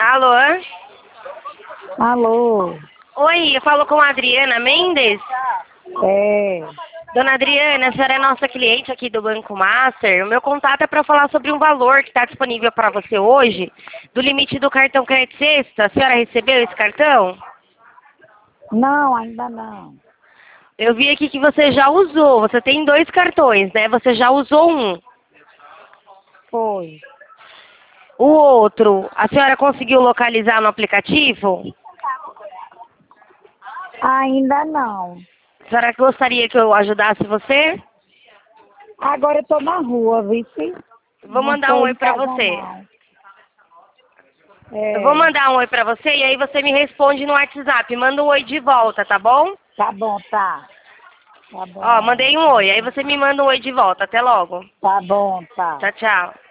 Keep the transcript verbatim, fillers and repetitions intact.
Alô? Alô? Oi, eu falo com a Adriana Mendes. É. Dona Adriana, a senhora é nossa cliente aqui do Banco Master. O meu contato é para falar sobre um valor que está disponível para você hoje, do limite do cartão Crédito Sexta. A senhora recebeu esse cartão? Não, ainda não. Eu vi aqui que você já usou. Você tem dois cartões, né? Você já usou um. Foi. O outro, a senhora conseguiu localizar no aplicativo? Ainda não. A senhora gostaria que eu ajudasse você? Agora eu tô na rua, vice? Vou Não mandar um tô oi em pra casa, você. não. Eu vou É. mandar um oi pra você e aí você me responde no WhatsApp. Manda um oi de volta, tá bom? Tá bom, tá. Tá Ó, bom. mandei um oi. Aí você me manda um oi de volta. Até logo. Tá bom, tá. Tchau, tchau.